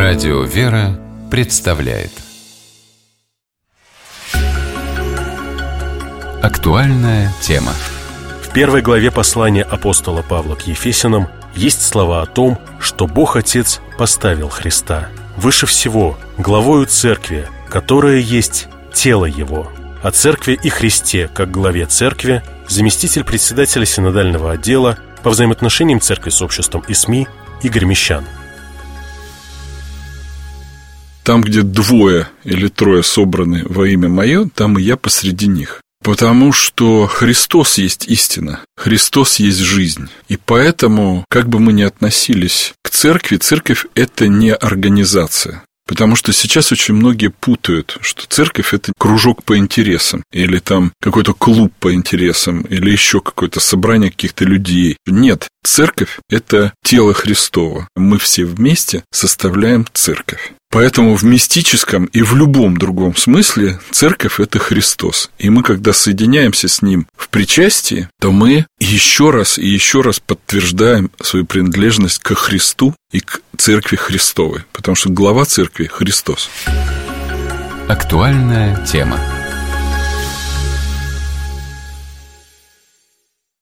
Радио «Вера» представляет актуальная тема. В первой главе послания апостола Павла к Ефесянам есть слова о том, что Бог Отец поставил Христа выше всего, главою Церкви, которая есть тело Его. О Церкви и Христе, как главе Церкви, заместитель председателя синодального отдела по взаимоотношениям Церкви с обществом и СМИ Игорь Мещан. Там, где 2 или 3 собраны во имя Мое, там и я посреди них. Потому что Христос есть истина, Христос есть жизнь. И поэтому, как бы мы ни относились к церкви, церковь – это не организация. Потому что сейчас очень многие путают, что церковь – это кружок по интересам, или там какой-то клуб по интересам, или еще какое-то собрание каких-то людей. Нет, церковь – это тело Христово. Мы все вместе составляем церковь. Поэтому в мистическом и в любом другом смысле церковь – это Христос. И мы, когда соединяемся с Ним в причастии, то мы еще раз и еще раз подтверждаем свою принадлежность ко Христу и к Церкви Христовой. Потому что глава Церкви – Христос. Актуальная тема.